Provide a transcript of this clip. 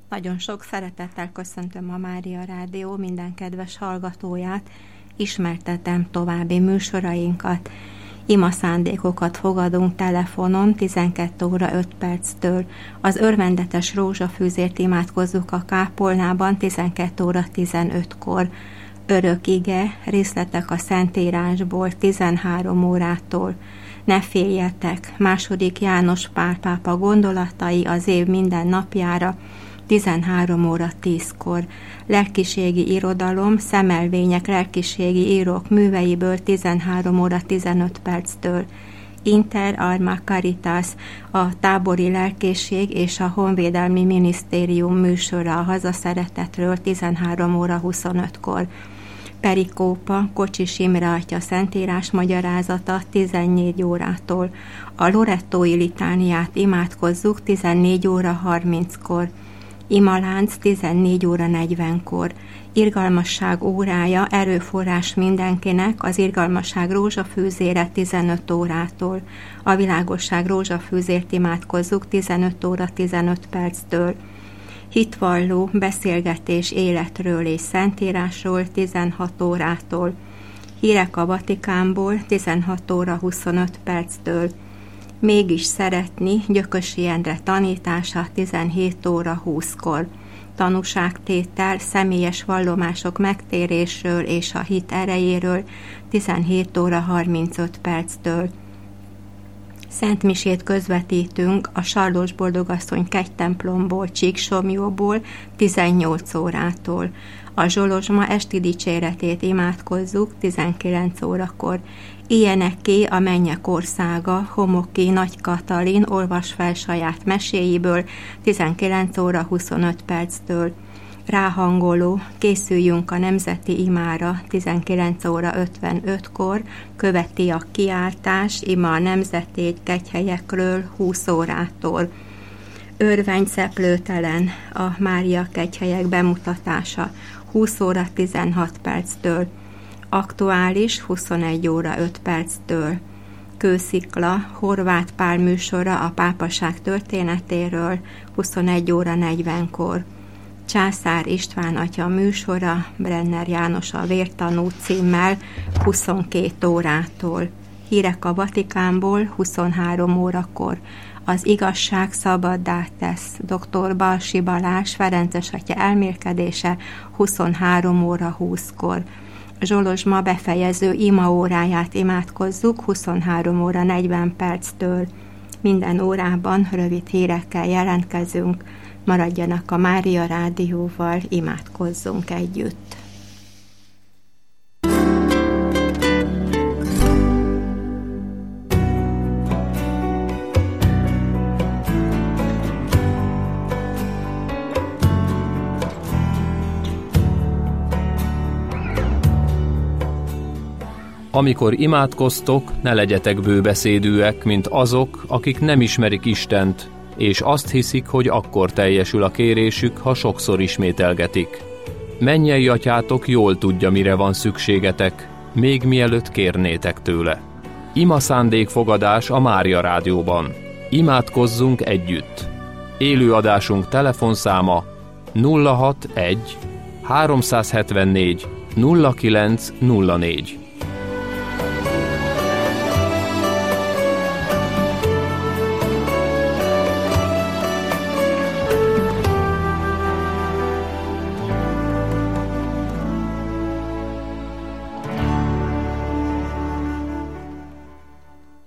Nagyon sok szeretettel köszöntöm a Mária Rádió minden kedves hallgatóját, ismertetem további műsorainkat. Ima szándékokat fogadunk telefonon 12 óra 5 perctől. Az örvendetes rózsafűzért imádkozzuk a kápolnában 12 óra 15-kor. Örök ige, részletek a Szentírásból 13 órától. Ne féljetek, II. János Pál pápa gondolatai az év minden napjára 13 óra 10-kor. Lelkiségi irodalom, szemelvények lelkiségi írók műveiből 13 óra 15 perctől. Inter Alma Caritas, a tábori lelkészség és a honvédelmi minisztérium műsora a hazaszeretetről 13 óra 25-kor. Perikópa, Kocsis Imre atya szentírás magyarázata 14 órától. A Lorettói litániát imádkozzuk 14 óra 30-kor. Imalánc 14 óra 40-kor. Irgalmasság órája, erőforrás mindenkinek, az irgalmasság rózsafűzére 15 órától. A világosság rózsafűzért imádkozzuk 15 óra 15 perctől. Hitvalló beszélgetés életről és szentírásról 16 órától. Hírek a Vatikánból 16 óra 25 perctől. Mégis szeretni, Gyökösi Endre tanítása 17 óra 20-kor. Tanúságtétel, személyes vallomások megtérésről és a hit erejéről 17 óra 35 perctől. Szentmisét közvetítünk a Sarlós Boldogasszony kegytemplomból, Csíksomjóból 18 órától. A Zsolozsma esti dicséretét imádkozzuk 19 órakor. Ilyeneké a mennyek országa, Homoki Nagy Katalin olvas fel saját meséiből 19 óra 25 perctől. Ráhangoló, készüljünk a nemzeti imára 19 óra 55-kor, követi a kiáltás, ima a nemzeti kegyhelyekről 20 órától. Örvény szeplőtelen, a Mária kegyhelyek bemutatása 20 óra 16 perctől. Aktuális 21 óra 5 perctől. Kőszikla, Horváth Pál műsora a pápaság történetéről 21 óra 40-kor. Császár István atya műsora, Brenner János a vértanú címmel 22 órától. Hírek a Vatikánból 23 órakor. Az igazság szabaddá tesz. Dr. Balsi Balázs Ferences atya elmélkedése 23 óra 20-kor. Zsolozsma befejező imaóráját imádkozzuk 23 óra 40 perctől. Minden órában rövid hírekkel jelentkezünk. Maradjanak a Mária Rádióval, imádkozzunk együtt. Amikor imádkoztok, ne legyetek bőbeszédűek, mint azok, akik nem ismerik Istent, és azt hiszik, hogy akkor teljesül a kérésük, ha sokszor ismételgetik. Mennyei atyátok jól tudja, mire van szükségetek, még mielőtt kérnétek tőle. Ima szándékfogadás a Mária Rádióban. Imádkozzunk együtt. Élőadásunk telefonszáma 061 374 0904.